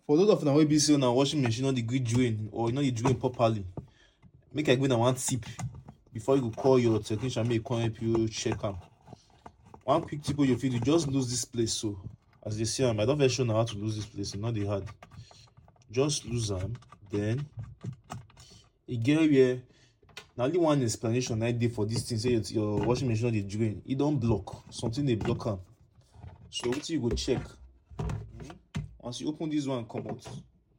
For those of now wey be say na washing machine not the gree drain or you know the drain properly, make I give na one tip before you go call your technician make e come help you check am. One quick tip wey you fit do, just lose this place. So as you see am, I don first show na how to lose this place, e no dey hard. Just lose am, then e get where na only one explanation na dey for this thing. Say your washing machine no dey drain, e don block, something dey block am. So wetin you go check? Once you open this one come out,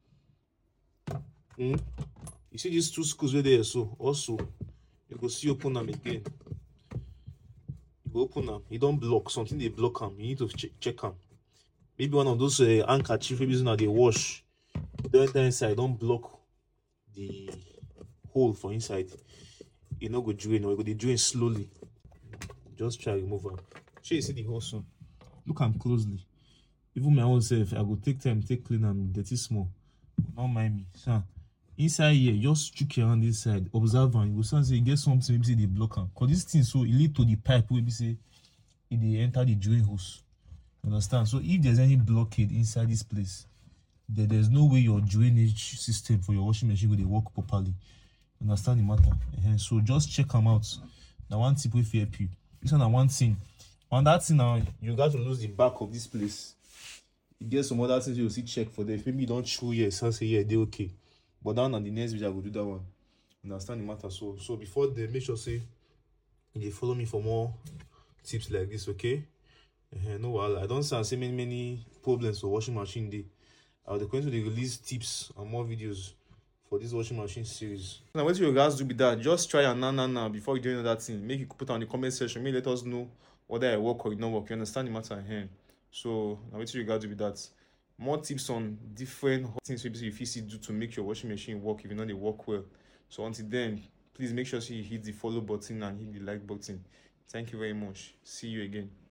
you see these two screws wey dey here, so also you go see open am again. You go open am, e don block, something dey block am. You need to check am. Maybe one of those handkerchief wey be say na dey wash don enter inside, don block the hole for inside. E no go drain, or e go dey drain slowly. Just try remove am. Shey you see the hole so? Look am closely. Even my own self, I go take time take clean am, dirty small. Don't mind me. So inside here, just chook your hand inside, observe am. You go see say e get something wey be say dey block am. Cause this thing so e lead to the pipe wey be say e dey enter the drain hose. You understand? So if there's any blockade inside this place, then there's no way your drainage system for your washing machine go dey work properly. You understand the matter? So just check am out. Now one tip wey fit help you. This one na one thing. On that thing now, you got to lose the back of this place. You get some other things you will see check for them. If maybe you don't chew here, so say yeah, they okay. But down on the next video, I will do that one. Understand the matter? So before then, make sure say you follow me for more tips like this, okay? No, well, I don't say many problems for washing machine day. I'll going to release tips and more videos for this washing machine series. Now, what you guys do with that? Just try and now before you do another thing. Make you put on the comment section. Make let us know whether I work or it not work. You understand the matter here? So now what you guys do with that? More tips on different things you fit do to make your washing machine work if you know they work well. So until then, please make sure you hit the follow button and hit the like button. Thank you very much. See you again.